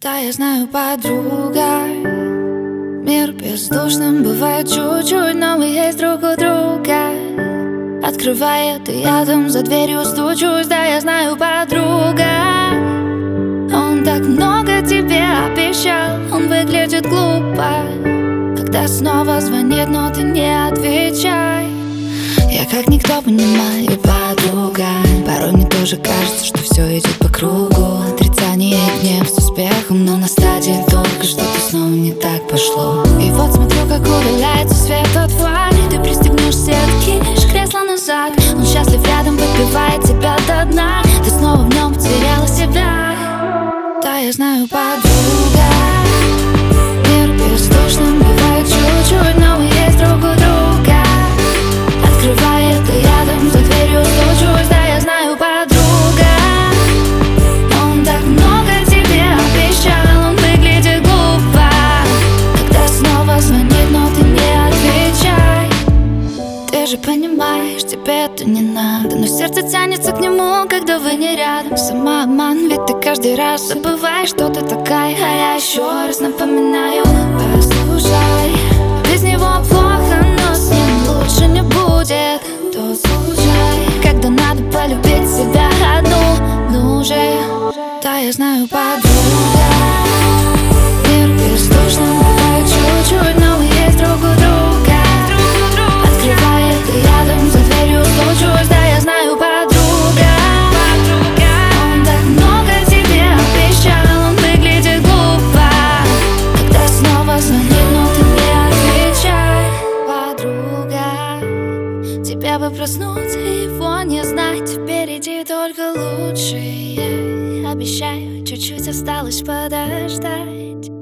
Да, я знаю, подруга, мир бездушным бывает чуть-чуть, но мы есть друг у друга. Открывает, и я там за дверью стучусь. Да, я знаю, подруга, он так много тебе обещал. Он выглядит глупо, когда снова звонит, но ты не отвечай. Я как никто понимаю, подруга, порой мне тоже кажется, что все идет по кругу. Отрицание и гнев с успехом, но на стадии только что-то снова не так пошло. И вот смотрю, как удаляется свет от фар. Ты пристегнешься, откинешь кресло назад. Он счастлив рядом, выпивает тебя до дна. Ты снова в нем потеряла себя. Да, я знаю, подруга, мир бездушным бывает чуть-чуть, но мы есть друг у друга. Открывает, и рядом за дверью стучусь. Да, я знаю, подруга, он так много тебе обещал. Он выглядит глупо, когда снова звонит, но ты не отвечай. Ты же понимаешь, тебе это не надо, но сердце тянется к нему, когда вы не рядом. Самообман, ведь ты каждый раз забываешь, что ты такая. А я еще раз напоминаю, послушай, без него плохо, но с ним лучше не будет. Тот случай, когда надо полюбить себя одну. Ну же, да, я знаю, подруга, мир бездушным бывает чуть-чуть, но мы есть друг у друга. Открывает, и рядом за дверью стучусь. Да, я знаю, подруга, он так много тебе обещал. Он выглядит глупо, когда снова звонит, но ты не отвечай. Подруга, тебе бы проснуться и его не знать. Впереди только лучшее. Обещаю, чуть-чуть осталось подождать.